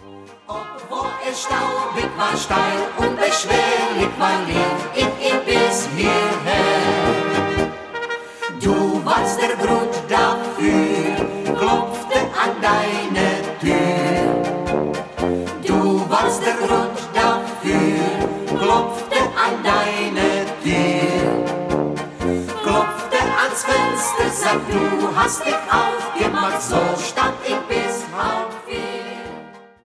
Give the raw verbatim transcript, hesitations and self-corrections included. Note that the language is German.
Obwohl es staubig war, steil und beschwerlich war, lief ich ihm bis hierher. Du warst der Grund dafür, klopfte an deine Tür. Du warst der Grund dafür, klopfte an deine Tür. Klopfte ans Fenster, sagt, du hast dich aufgemacht, so stand ich bis